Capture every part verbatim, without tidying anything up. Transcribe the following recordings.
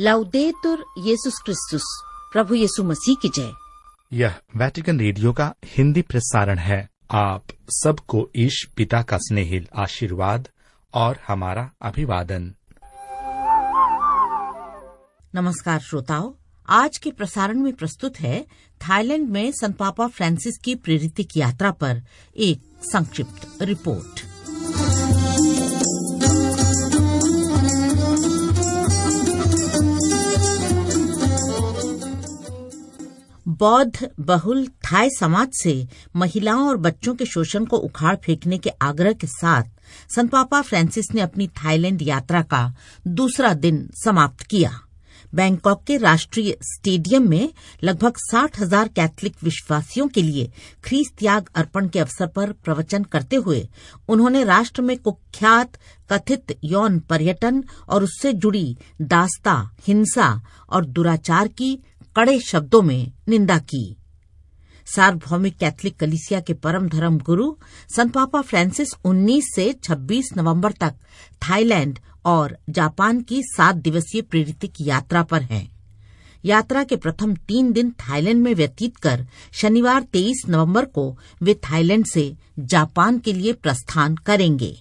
लाउदेतुर येसुस क्रिस्तुस, प्रभु यीशु मसीह की जय। यह वेटिकन रेडियो का हिंदी प्रसारण है। आप सबको ईश पिता का स्नेहिल आशीर्वाद और हमारा अभिवादन। नमस्कार श्रोताओ, आज के प्रसारण में प्रस्तुत है थाईलैंड में संत पापा फ्रांसिस की प्रेरितिक यात्रा पर एक संक्षिप्त रिपोर्ट। बौद्ध बहुल थाई समाज से महिलाओं और बच्चों के शोषण को उखाड़ फेंकने के आग्रह के साथ संत पापा फ्रांसिस ने अपनी थाईलैंड यात्रा का दूसरा दिन समाप्त किया। बैंकॉक के राष्ट्रीय स्टेडियम में लगभग साठ हजार कैथलिक विश्वासियों के लिए ख्रीस त्याग अर्पण के अवसर पर प्रवचन करते हुए उन्होंने राष्ट्र में कुख्यात कथित यौन पर्यटन और उससे जुड़ी दास्ता, हिंसा और दुराचार की कड़े शब्दों में निंदा की। सार्वभौमिक कैथलिक कलीसिया के परम धर्म गुरु संत पापा फ्रांसिस उन्नीस से छब्बीस नवंबर तक थाईलैंड और जापान की सात दिवसीय प्रेरितिक यात्रा पर हैं। यात्रा के प्रथम तीन दिन थाईलैंड में व्यतीत कर शनिवार तेईस नवंबर को वे थाईलैंड से जापान के लिए प्रस्थान करेंगे।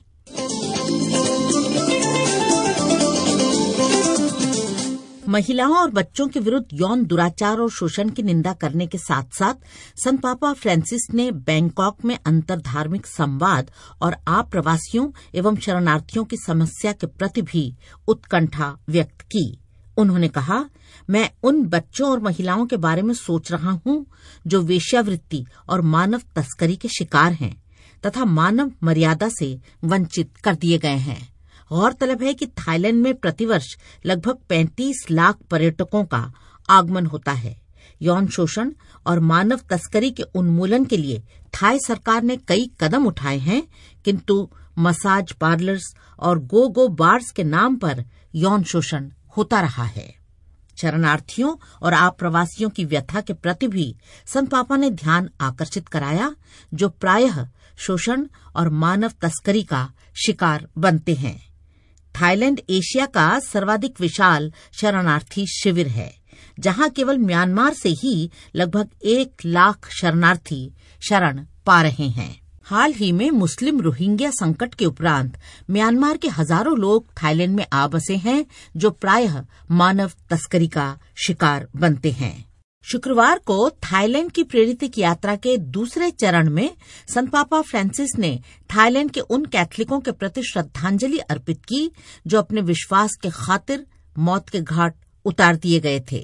महिलाओं और बच्चों के विरुद्ध यौन दुराचार और शोषण की निंदा करने के साथ साथ संत पापा फ्रांसिस ने बैंकॉक में अंतरधार्मिक संवाद और आप्रवासियों एवं शरणार्थियों की समस्या के प्रति भी उत्कंठा व्यक्त की। उन्होंने कहा, मैं उन बच्चों और महिलाओं के बारे में सोच रहा हूं जो वेश्यावृत्ति और मानव तस्करी के शिकार हैं तथा मानव मर्यादा से वंचित कर दिए गए हैं। गौरतलब है कि थाईलैंड में प्रतिवर्ष लगभग पैंतीस लाख पर्यटकों का आगमन होता है। यौन शोषण और मानव तस्करी के उन्मूलन के लिए थाई सरकार ने कई कदम उठाए हैं, किंतु मसाज पार्लर्स और गो गो बार्स के नाम पर यौन शोषण होता रहा है। शरणार्थियों और आप्रवासियों की व्यथा के प्रति भी संत पापा ने ध्यान आकर्षित कराया, जो प्रायः शोषण और मानव तस्करी का शिकार बनते हैं। थाईलैंड एशिया का सर्वाधिक विशाल शरणार्थी शिविर है, जहां केवल म्यांमार से ही लगभग एक लाख शरणार्थी शरण पा रहे हैं। हाल ही में मुस्लिम रोहिंग्या संकट के उपरांत म्यांमार के हजारों लोग थाईलैंड में आ बसे हैं, जो प्रायः मानव तस्करी का शिकार बनते हैं। शुक्रवार को थाईलैंड की प्रेरितिक यात्रा के दूसरे चरण में संत पापा फ्रांसिस ने थाईलैंड के उन कैथलिकों के प्रति श्रद्धांजलि अर्पित की जो अपने विश्वास के खातिर मौत के घाट उतार दिए गए थे।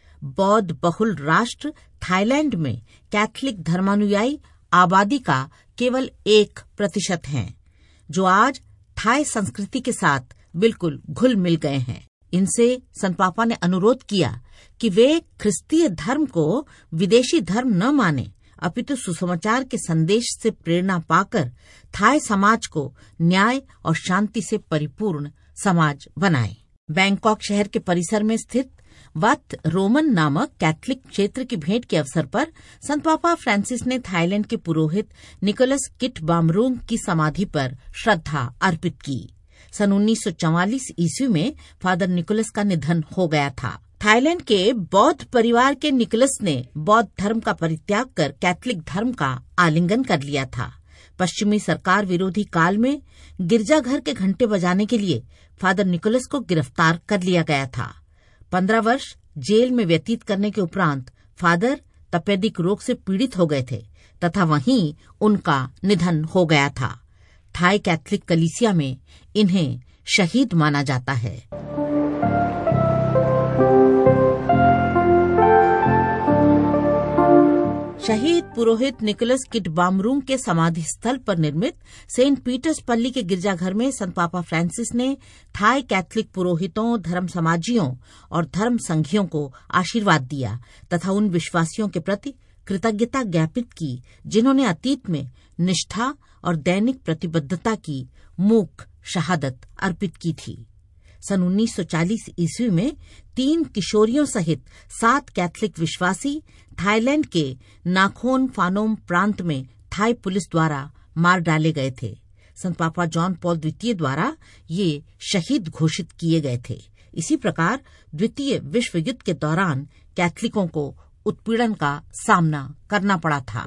बौद्ध बहुल राष्ट्र थाईलैंड में कैथलिक धर्मानुयायी आबादी का केवल एक प्रतिशत हैं, जो आज थाई संस्कृति के साथ बिल्कुल घुल मिल गए हैं। इनसे संत पापा ने अनुरोध किया कि वे ख्रिस्तीय धर्म को विदेशी धर्म न माने, अपितु सुसमाचार के संदेश से प्रेरणा पाकर थाई समाज को न्याय और शांति से परिपूर्ण समाज बनाएं। बैंकॉक शहर के परिसर में स्थित वत रोमन नामक कैथलिक क्षेत्र की भेंट के अवसर पर संत पापा फ्रांसिस ने थाईलैंड के पुरोहित निकोलस किटबामरुंग की समाधि पर श्रद्धा अर्पित की। सन उन्नीस सौ चौवालीस ईस्वी में फादर निकोलस का निधन हो गया था। थाईलैंड के बौद्ध परिवार के निकोलस ने बौद्ध धर्म का परित्याग कर कैथलिक धर्म का आलिंगन कर लिया था। पश्चिमी सरकार विरोधी काल में गिरजाघर के घंटे बजाने के लिए फादर निकोलस को गिरफ्तार कर लिया गया था। पंद्रह वर्ष जेल में व्यतीत करने के उपरांत फादर तपेदिक रोग से पीड़ित हो गए थे तथा वहीं उनका निधन हो गया था। थाई कैथलिक कलीसिया में इन्हें शहीद माना जाता है। शहीद पुरोहित निकोलस किटबामरुंग के समाधि स्थल पर निर्मित सेंट पीटर्स पल्ली के गिरजाघर में संत पापा फ्रांसिस ने थाई कैथलिक पुरोहितों, धर्म समाजियों और धर्म संघियों को आशीर्वाद दिया तथा उन विश्वासियों के प्रति कृतज्ञता ज्ञापित की जिन्होंने अतीत में निष्ठा और दैनिक प्रतिबद्धता की मूक शहादत अर्पित की थी। सन उन्नीस सौ चालीस ईस्वी में तीन किशोरियों सहित सात कैथलिक विश्वासी थाईलैंड के नाखोन फानोम प्रांत में थाई पुलिस द्वारा मार डाले गए थे। संत पापा जॉन पॉल द्वितीय द्वारा ये शहीद घोषित किए गए थे। इसी प्रकार द्वितीय विश्व युद्ध के दौरान कैथलिकों को उत्पीड़न का सामना करना पड़ा था।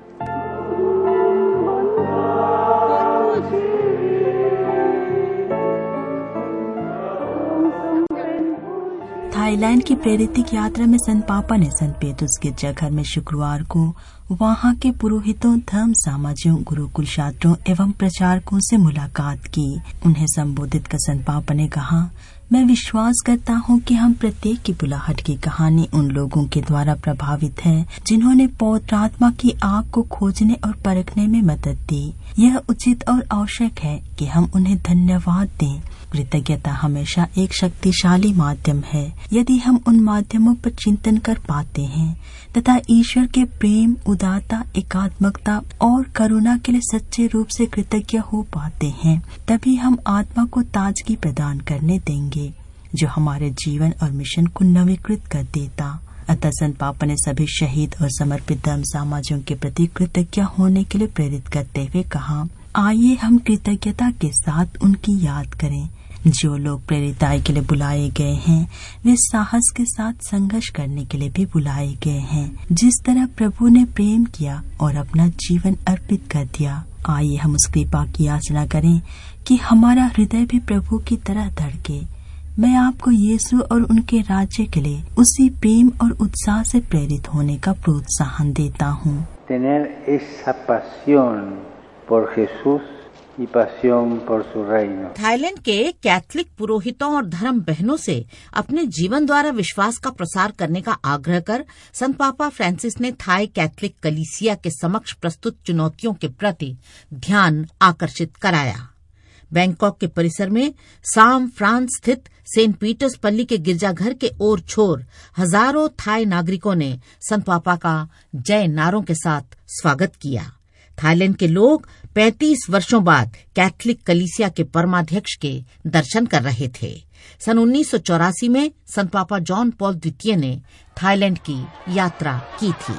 थाईलैंड की प्रेरितिक यात्रा में संत पापा ने संत पेट्रुस गिरजाघर में शुक्रवार को वहां के पुरोहितों, धर्म समाजियों, गुरुकुल छात्रों एवं प्रचारकों से मुलाकात की। उन्हें संबोधित कर संत पापा ने कहा, मैं विश्वास करता हूँ कि हम प्रत्येक की बुलाहट की कहानी उन लोगों के द्वारा प्रभावित है जिन्होंने पवित्र आत्मा की आग को खोजने और परखने में मदद दी। यह उचित और आवश्यक है कि हम उन्हें धन्यवाद दें। कृतज्ञता हमेशा एक शक्तिशाली माध्यम है। यदि हम उन माध्यमों पर चिंतन कर पाते हैं तथा ईश्वर के प्रेम, उदारता, एकात्मकता और करुणा के लिए सच्चे रूप से कृतज्ञ हो पाते हैं, तभी हम आत्मा को ताजगी प्रदान करने देंगे जो हमारे जीवन और मिशन को नवीकृत कर देता। अतः संत पापा ने सभी शहीद और समर्पित धर्म समाजों के प्रति कृतज्ञ होने के लिए प्रेरित करते हुए कहा, आइए हम कृतज्ञता के साथ उनकी याद करें। जो लोग प्रेरिताई के लिए बुलाए गए हैं वे साहस के साथ संघर्ष करने के लिए भी बुलाए गए हैं, जिस तरह प्रभु ने प्रेम किया और अपना जीवन अर्पित कर दिया। आइए हम उस कृपा की याचना करें कि हमारा हृदय भी प्रभु की तरह धड़के। मैं आपको यीशु और उनके राज्य के लिए उसी प्रेम और उत्साह से प्रेरित होने का प्रोत्साहन देता हूँ। Tener esa pasión por Jesús y pasión por su reino. Thailand के कैथलिक पुरोहितों और धर्म बहनों से अपने जीवन द्वारा विश्वास का प्रसार करने का आग्रह कर संत पापा फ्रांसिस ने थाई कैथलिक कलीसिया के समक्ष प्रस्तुत चुनौतियों के प्रति ध्यान आकर्षित कराया। बैंकॉक के परिसर में साम फ्रांस स्थित सेंट पीटर्स पल्ली के गिरजाघर के ओर छोर हजारों थाई नागरिकों ने संत पापा का जय नारों के साथ स्वागत किया। थाईलैंड के लोग पैंतीस वर्षों बाद कैथलिक कलीसिया के परमाध्यक्ष के दर्शन कर रहे थे। सन उन्नीस सौ चौरासी में संत पापा जॉन पॉल द्वितीय ने थाईलैंड की यात्रा की थी।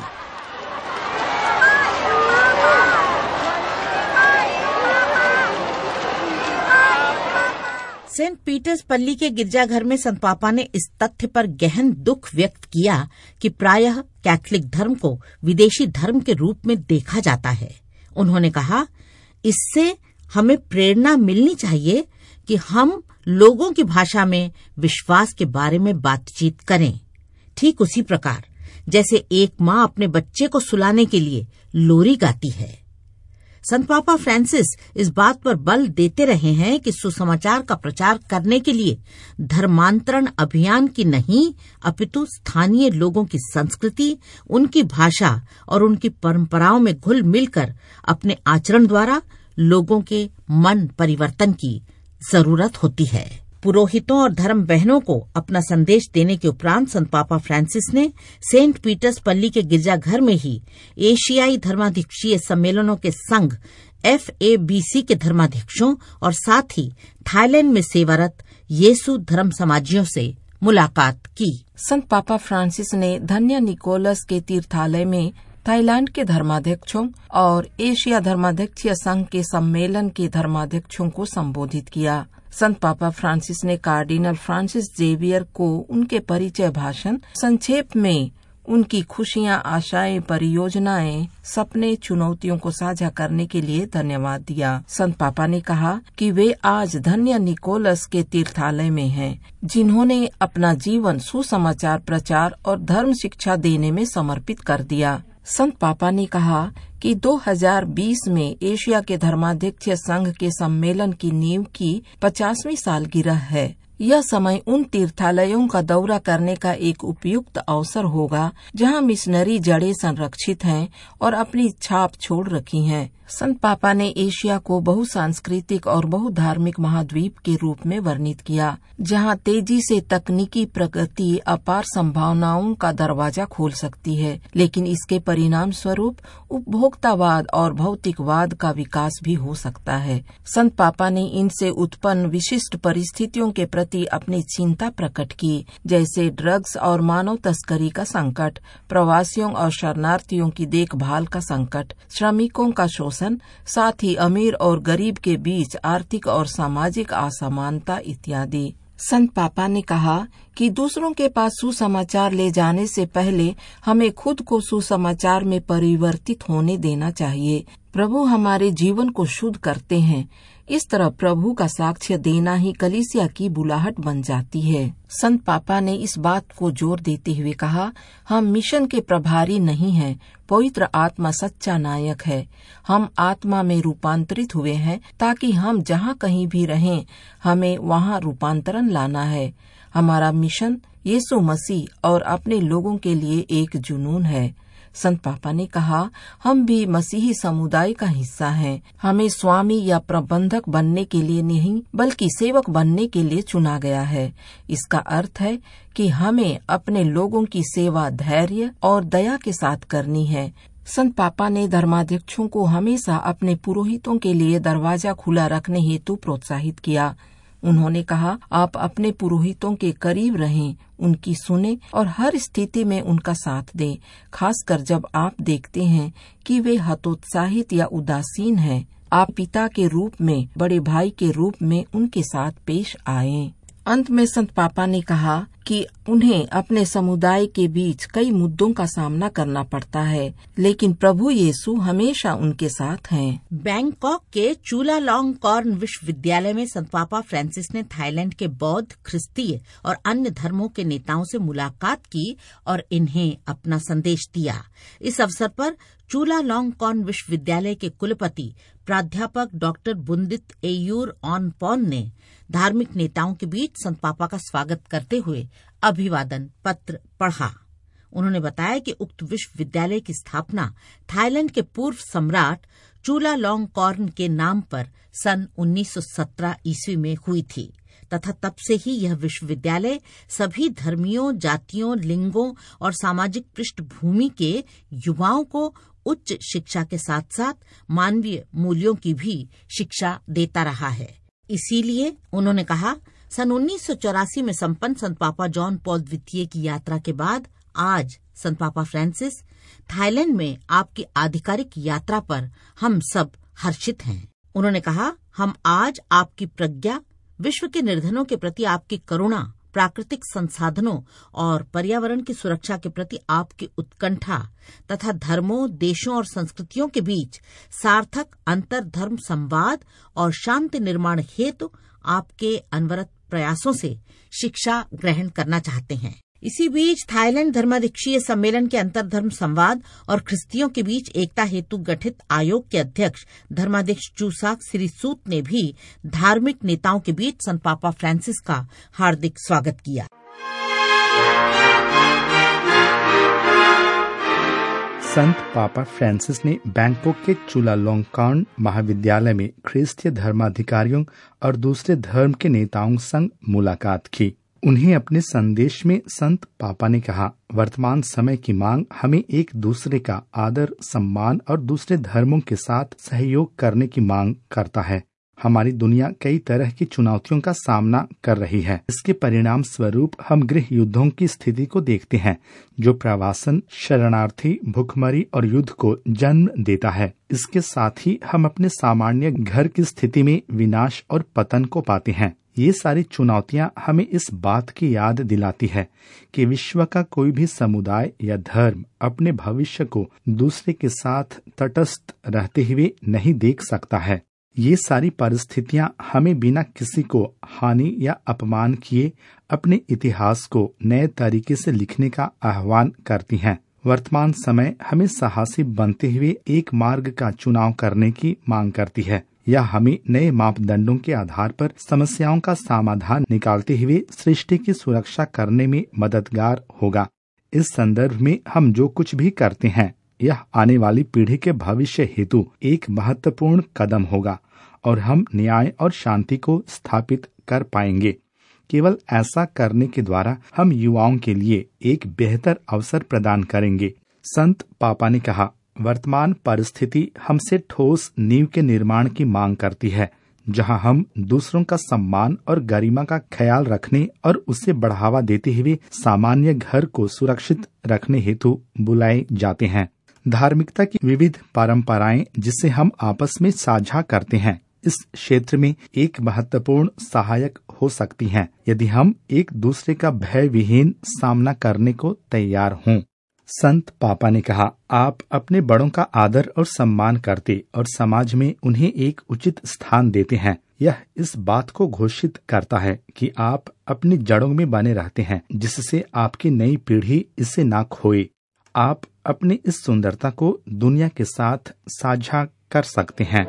सेंट पीटर्स पल्ली के गिरजाघर में संत पापा ने इस तथ्य पर गहन दुख व्यक्त किया कि प्रायः कैथलिक धर्म को विदेशी धर्म के रूप में देखा जाता है। उन्होंने कहा, इससे हमें प्रेरणा मिलनी चाहिए कि हम लोगों की भाषा में विश्वास के बारे में बातचीत करें। ठीक उसी प्रकार जैसे एक माँ अपने बच्चे को सुलाने के लिए लोरी गाती है। संत पापा फ्रांसिस इस बात पर बल देते रहे हैं कि सुसमाचार का प्रचार करने के लिए धर्मांतरण अभियान की नहीं, अपितु स्थानीय लोगों की संस्कृति, उनकी भाषा और उनकी परंपराओं में घुल मिलकर अपने आचरण द्वारा लोगों के मन परिवर्तन की जरूरत होती है। पुरोहितों और धर्म बहनों को अपना संदेश देने के उपरांत संत पापा फ्रांसिस ने सेंट पीटर्स पल्ली के गिरजाघर में ही एशियाई धर्माध्यक्षीय सम्मेलनों के संघ एफ ए बी सी के धर्माध्यक्षों और साथ ही थाईलैंड में सेवारत येसु धर्म समाजियों से मुलाकात की। संत पापा फ्रांसिस ने धन्य निकोलस के तीर्थालय में थाईलैंड के धर्माध्यक्षों और एशिया धर्माध्यक्षीय संघ के सम्मेलन के धर्माध्यक्षों को संबोधित किया। संत पापा फ्रांसिस ने कार्डिनल फ्रांसिस जेवियर को उनके परिचय भाषण, संक्षेप में उनकी खुशियां, आशाएं, परियोजनाएं, सपने, चुनौतियों को साझा करने के लिए धन्यवाद दिया। संत पापा ने कहा कि वे आज धन्य निकोलस के तीर्थालय में हैं, जिन्होंने अपना जीवन सुसमाचार प्रचार और धर्म शिक्षा देने में समर्पित कर दिया। संत पापा ने कहा कि दो हज़ार बीस में एशिया के धर्माध्यक्षीय संघ के सम्मेलन की नींव की पचासवीं सालगिरह है। यह समय उन तीर्थालयों का दौरा करने का एक उपयुक्त अवसर होगा जहां मिशनरी जड़ें संरक्षित हैं और अपनी छाप छोड़ रखी हैं। संत पापा ने एशिया को बहुसांस्कृतिक और बहुधार्मिक महाद्वीप के रूप में वर्णित किया, जहां तेजी से तकनीकी प्रगति अपार संभावनाओं का दरवाजा खोल सकती है, लेकिन इसके परिणाम स्वरूप उपभोक्तावाद और भौतिकवाद का विकास भी हो सकता है। संत पापा ने इनसे उत्पन्न विशिष्ट परिस्थितियों के प्रति अपनी चिंता प्रकट की, जैसे ड्रग्स और मानव तस्करी का संकट, प्रवासियों और शरणार्थियों की देखभाल का संकट, श्रमिकों का शोषण, साथ ही अमीर और गरीब के बीच आर्थिक और सामाजिक असमानता इत्यादि। संत पापा ने कहा कि दूसरों के पास सुसमाचार ले जाने से पहले हमें खुद को सुसमाचार में परिवर्तित होने देना चाहिए। प्रभु हमारे जीवन को शुद्ध करते हैं। इस तरह प्रभु का साक्ष्य देना ही कलीसिया की बुलाहट बन जाती है। संत पापा ने इस बात को जोर देते हुए कहा, हम मिशन के प्रभारी नहीं हैं, पवित्र आत्मा सच्चा नायक है। हम आत्मा में रूपांतरित हुए हैं ताकि हम जहाँ कहीं भी रहें हमें वहाँ रूपांतरण लाना है। हमारा मिशन यीशु मसीह और अपने लोगों के लिए एक जुनून है। संत पापा ने कहा, हम भी मसीही समुदाय का हिस्सा हैं। हमें स्वामी या प्रबंधक बनने के लिए नहीं बल्कि सेवक बनने के लिए चुना गया है। इसका अर्थ है कि हमें अपने लोगों की सेवा धैर्य और दया के साथ करनी है। संत पापा ने धर्माध्यक्षों को हमेशा अपने पुरोहितों के लिए दरवाजा खुला रखने हेतु प्रोत्साहित किया। उन्होंने कहा, आप अपने पुरोहितों के करीब रहें, उनकी सुने और हर स्थिति में उनका साथ दें, खासकर जब आप देखते हैं कि वे हतोत्साहित या उदासीन हैं। आप पिता के रूप में, बड़े भाई के रूप में उनके साथ पेश आएं। अंत में संत पापा ने कहा कि उन्हें अपने समुदाय के बीच कई मुद्दों का सामना करना पड़ता है, लेकिन प्रभु यीशु हमेशा उनके साथ हैं। बैंकॉक के चुलालॉन्गकॉर्न विश्वविद्यालय में संत पापा फ्रांसिस ने थाईलैंड के बौद्ध, ख्रिस्तीय और अन्य धर्मों के नेताओं से मुलाकात की और इन्हें अपना संदेश दिया। इस अवसर पर चुलालॉन्गकॉर्न विश्वविद्यालय के कुलपति प्राध्यापक डॉक्टर बुंदित एयूर ऑनपॉन ने धार्मिक नेताओं के बीच संत पापा का स्वागत करते हुए अभिवादन पत्र पढ़ा। उन्होंने बताया कि उक्त विश्वविद्यालय की स्थापना थाईलैंड के पूर्व सम्राट चुलालॉन्गकॉर्न के नाम पर सन उन्नीस सौ सत्रह ईस्वी में हुई थी तथा तब से ही यह विश्वविद्यालय सभी धर्मियों, जातियों, लिंगों और सामाजिक पृष्ठभूमि के युवाओं को उच्च शिक्षा के साथ साथ मानवीय मूल्यों की भी शिक्षा देता रहा है। इसीलिए उन्होंने कहा, सन उन्नीस सौ चौरासी में संपन्न संत पापा जॉन पॉल द्वितीय की यात्रा के बाद आज संत पापा फ्रांसिस थाईलैंड में आपकी आधिकारिक यात्रा पर हम सब हर्षित हैं। उन्होंने कहा, हम आज आपकी प्रज्ञा, विश्व के निर्धनों के प्रति आपकी करुणा, प्राकृतिक संसाधनों और पर्यावरण की सुरक्षा के प्रति आपकी उत्कंठा तथा धर्मों, देशों और संस्कृतियों के बीच सार्थक अंतर धर्म संवाद और शांति निर्माण हेतु आपके अनवरत प्रयासों से शिक्षा ग्रहण करना चाहते हैं। इसी बीच थाईलैंड धर्माध्यक्षीय सम्मेलन के अंतरधर्म संवाद और ख्रिस्तियों के बीच एकता हेतु गठित आयोग के अध्यक्ष धर्माध्यक्ष चूसाक सिरिसूत ने भी धार्मिक नेताओं के बीच संत पापा फ्रांसिस का हार्दिक स्वागत किया। संत पापा फ्रांसिस ने बैंकॉक के चुलालॉन्गकॉर्न महाविद्यालय में ख्रिस्तीय धर्माधिकारियों और दूसरे धर्म के नेताओं संग मुलाकात की। उन्हें अपने संदेश में संत पापा ने कहा, वर्तमान समय की मांग हमें एक दूसरे का आदर, सम्मान और दूसरे धर्मों के साथ सहयोग करने की मांग करता है। हमारी दुनिया कई तरह की चुनौतियों का सामना कर रही है। इसके परिणाम स्वरूप हम गृह युद्धों की स्थिति को देखते हैं, जो प्रवासन, शरणार्थी, भूखमरी और युद्ध को जन्म देता है। इसके साथ ही हम अपने सामान्य घर की स्थिति में विनाश और पतन को पाते हैं। ये सारी चुनौतियां हमें इस बात की याद दिलाती है कि विश्व का कोई भी समुदाय या धर्म अपने भविष्य को दूसरे के साथ तटस्थ रहते हुए नहीं देख सकता है। ये सारी परिस्थितियां हमें बिना किसी को हानि या अपमान किए अपने इतिहास को नए तरीके से लिखने का आह्वान करती हैं। वर्तमान समय हमें साहसी बनते हुए एक मार्ग का चुनाव करने की मांग करती है। यह हमें नए मापदंडों के आधार पर समस्याओं का समाधान निकालते हुए सृष्टि की सुरक्षा करने में मददगार होगा। इस संदर्भ में हम जो कुछ भी करते हैं, यह आने वाली पीढ़ी के भविष्य हेतु एक महत्वपूर्ण कदम होगा और हम न्याय और शांति को स्थापित कर पाएंगे। केवल ऐसा करने के द्वारा हम युवाओं के लिए एक बेहतर अवसर प्रदान करेंगे। संत पापा ने कहा, वर्तमान परिस्थिति हमसे ठोस नींव के निर्माण की मांग करती है, जहां हम दूसरों का सम्मान और गरिमा का ख्याल रखने और उसे बढ़ावा देते हुए सामान्य घर को सुरक्षित रखने हेतु बुलाए जाते हैं। धार्मिकता की विविध परंपराएं जिसे हम आपस में साझा करते हैं, इस क्षेत्र में एक महत्वपूर्ण सहायक हो सकती हैं, यदि हम एक दूसरे का भय विहीन सामना करने को तैयार हों। संत पापा ने कहा, आप अपने बड़ों का आदर और सम्मान करते और समाज में उन्हें एक उचित स्थान देते हैं। यह इस बात को घोषित करता है कि आप अपनी जड़ों में बने रहते हैं, जिससे आपकी नई पीढ़ी इससे ना खोए। आप अपनी इस सुंदरता को दुनिया के साथ साझा कर सकते हैं।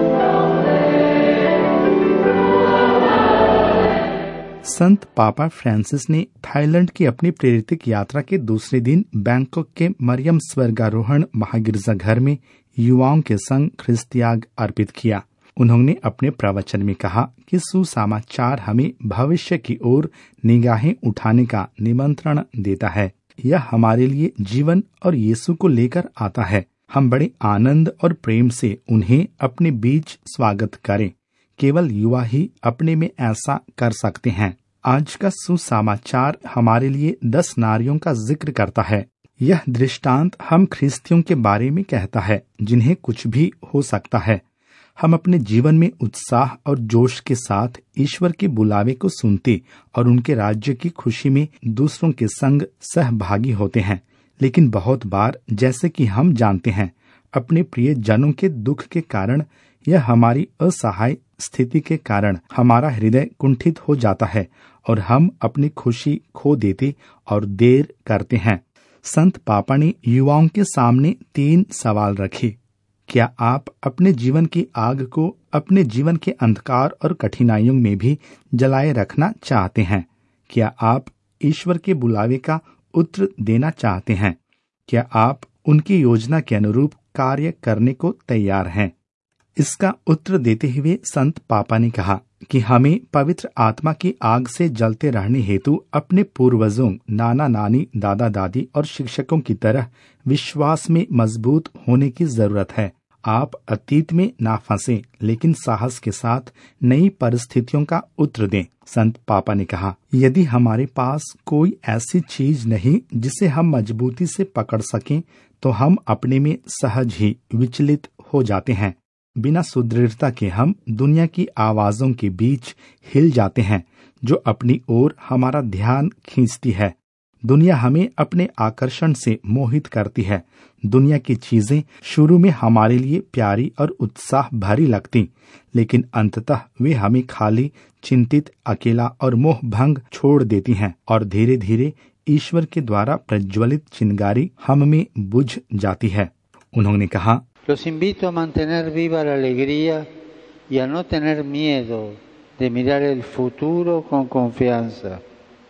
संत पापा फ्रांसिस ने थाईलैंड की अपनी प्रेरित यात्रा के दूसरे दिन बैंकॉक के मरियम स्वर्गारोहण महागिरजाघर में युवाओं के संग ख्रिस्त त्याग अर्पित किया। उन्होंने अपने प्रवचन में कहा कि सुसमाचार हमें भविष्य की ओर निगाहें उठाने का निमंत्रण देता है। यह हमारे लिए जीवन और यीशु को लेकर आता है। हम बड़े आनंद और प्रेम से उन्हें अपने बीच स्वागत करें। केवल युवा ही अपने में ऐसा कर सकते हैं। आज का सुसमाचार हमारे लिए दस नारियों का जिक्र करता है। यह दृष्टांत हम ख्रिस्तियों के बारे में कहता है, जिन्हें कुछ भी हो सकता है। हम अपने जीवन में उत्साह और जोश के साथ ईश्वर के बुलावे को सुनते और उनके राज्य की खुशी में दूसरों के संग सहभागी होते हैं। लेकिन बहुत बार, जैसे कि हम जानते हैं, अपने प्रिय जनों के दुख के कारण यह हमारी असहाय स्थिति के कारण हमारा हृदय कुंठित हो जाता है और हम अपनी खुशी खो देते और देर करते हैं। संत पापा ने युवाओं के सामने तीन सवाल रखे। क्या आप अपने जीवन की आग को अपने जीवन के अंधकार और कठिनाइयों में भी जलाए रखना चाहते हैं? क्या आप ईश्वर के बुलावे का उत्तर देना चाहते हैं? क्या आप उनकी योजना के अनुरूप कार्य करने को तैयार हैं? इसका उत्तर देते हुए संत पापा ने कहा कि हमें पवित्र आत्मा की आग से जलते रहने हेतु अपने पूर्वजों, नाना नानी, दादा दादी और शिक्षकों की तरह विश्वास में मजबूत होने की जरूरत है। आप अतीत में ना फंसे, लेकिन साहस के साथ नई परिस्थितियों का उत्तर दें। संत पापा ने कहा, यदि हमारे पास कोई ऐसी चीज नहीं जिसे हम मजबूती से पकड़ सकें, तो हम अपने में सहज ही विचलित हो जाते हैं। बिना सुदृढ़ता के हम दुनिया की आवाजों के बीच हिल जाते हैं, जो अपनी ओर हमारा ध्यान खींचती है। दुनिया हमें अपने आकर्षण से मोहित करती है। दुनिया की चीजें शुरू में हमारे लिए प्यारी और उत्साह भरी लगती, लेकिन अंततः वे हमें खाली, चिंतित, अकेला और मोह भंग छोड़ देती हैं और धीरे धीरे ईश्वर के द्वारा प्रज्वलित चिंगारी हम में बुझ जाती है। उन्होंने कहा, Los invito a mantener viva la alegría y a no tener miedo de mirar el futuro con confianza.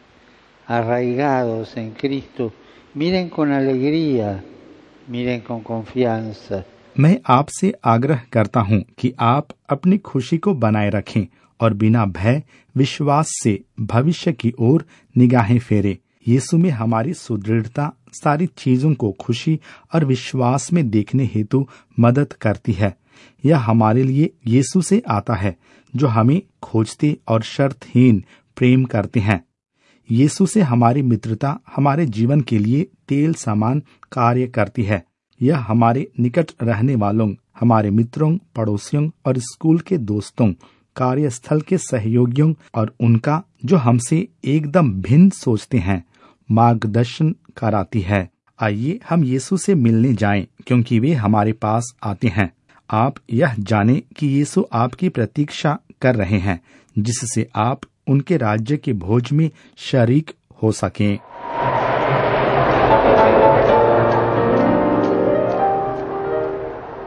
Arraigados en Cristo, miren con alegría, miren con confianza. मैं आपसे आग्रह करता हूँ कि आप अपनी खुशी को बनाए रखें और बिना भय विश्वास से भविष्य की ओर निगाहें फेरें। यीशु में हमारी सुदृढ़ता सारी चीजों को खुशी और विश्वास में देखने हेतु मदद करती है। यह हमारे लिए यीशु से आता है, जो हमें खोजते और शर्तहीन प्रेम करते हैं। यीशु से हमारी मित्रता हमारे जीवन के लिए तेल समान कार्य करती है। यह हमारे निकट रहने वालों, हमारे मित्रों, पड़ोसियों और स्कूल के दोस्तों, कार्यस्थल के सहयोगियों और उनका जो हमसे एकदम भिन्न सोचते हैं, मार्गदर्शन कराती है। आइए हम यीशु से मिलने जाएं, क्योंकि वे हमारे पास आते हैं। आप यह जानें कि यीशु आपकी प्रतीक्षा कर रहे हैं, जिससे आप उनके राज्य के भोज में शरीक हो सकें।